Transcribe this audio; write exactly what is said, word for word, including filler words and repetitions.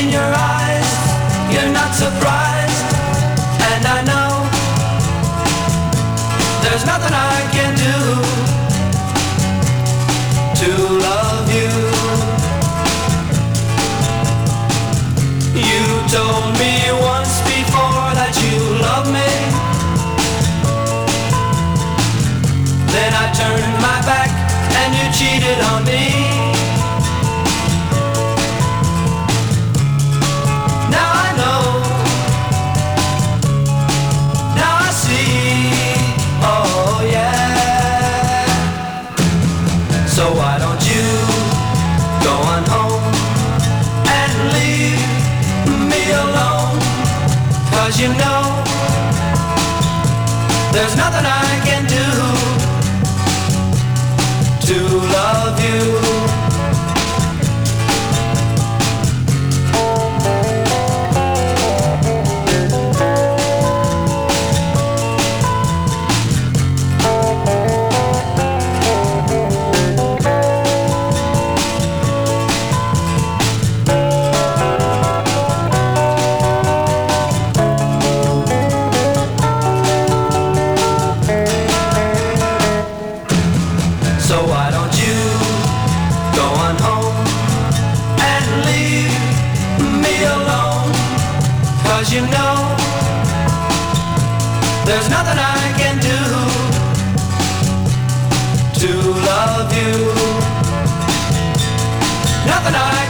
your eyes, you're not surprised, and I know there's nothing I can do to love you. You told me once before that you love me. Then I turned my back and you cheated on me. Now I know, now I see, oh yeah. So why don't you go on home and leave me alone? 'Cause you know there's nothing I can do to love you. So why don't you go on home and leave me alone? 'Cause you know there's nothing I can do to love you. Nothing I